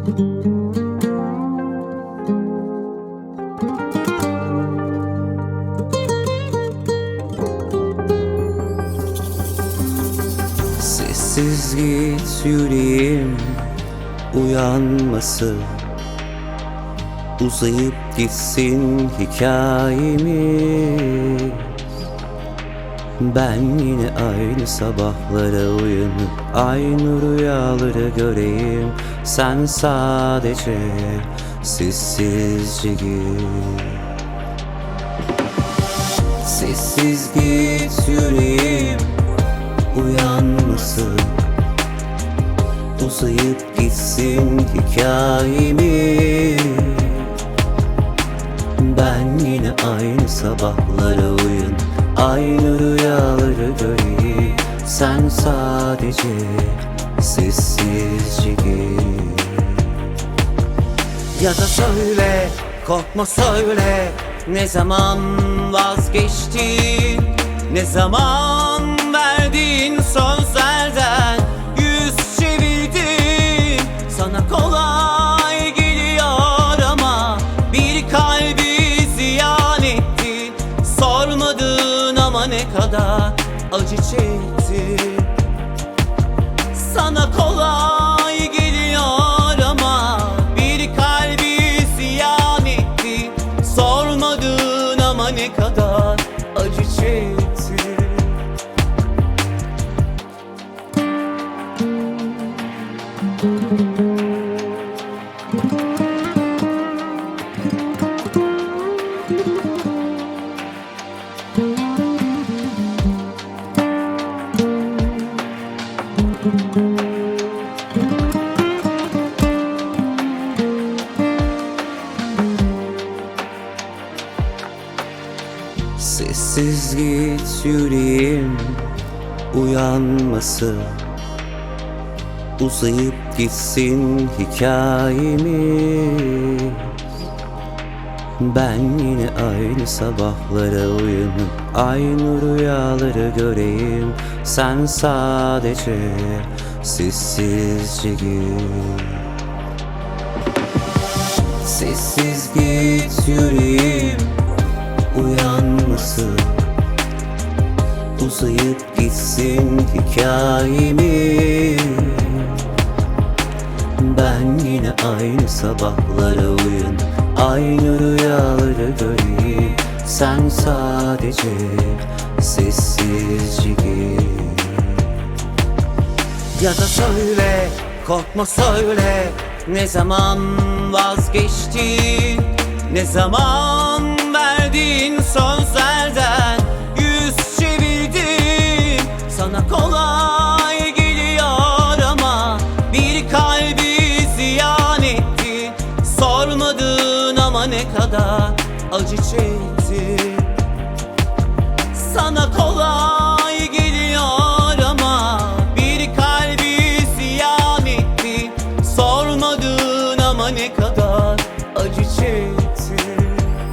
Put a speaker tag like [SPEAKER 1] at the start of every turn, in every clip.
[SPEAKER 1] Sessiz git yüreğim uyanması, uzayıp gitsin hikayemiz. Ben yine aynı sabahlara uyanıp aynı rüyaları göreyim. Sen sadece sessizce git. Sessiz git yüreğim uyanmasın, uzayıp gitsin hikayemiz. Ben yine aynı sabahlara uyanıp aynı rüyaları göreyim. Sen sadece sessizce git. Ya da söyle, korkma söyle, ne zaman vazgeçtin, ne zaman verdiğin sözlerden yüz çevirdin. Sana kolay geliyor ama bir kalbi ziyan ettin. Sormadın ama ne kadar acı çektin. Sana kolay geliyor ama bir kalbi ziyan ettin. Sormadın ama ne kadar acı çektin. Sessiz git yüreğim uyanması, uzayıp gitsin hikayemiz. Ben yine aynı sabahlara uyanıp aynı rüyaları göreyim. Sen sadece sessizce git. Sessiz git yüreğim uyanmasın, uzayıp gitsin hikayemiz. Ben yine aynı sabahlara uyanıp aynı rüyaları göreyim. Sen sadece sessizce git. Ya da söyle, korkma söyle, ne zaman vazgeçtin, ne zaman verdiğin sözlerden yüz çevirdin. Sana kolay geliyor ama bir kalbi ziyan ettin. Sormadın ama ne kadar acı çektin. Sana kolay geliyor ama bir kalbi ziyan ettin. Sormadın ama ne kadar acı çektin.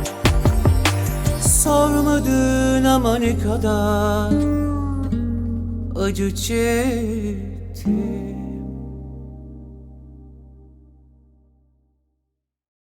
[SPEAKER 1] Sormadın ama ne kadar acı çektin.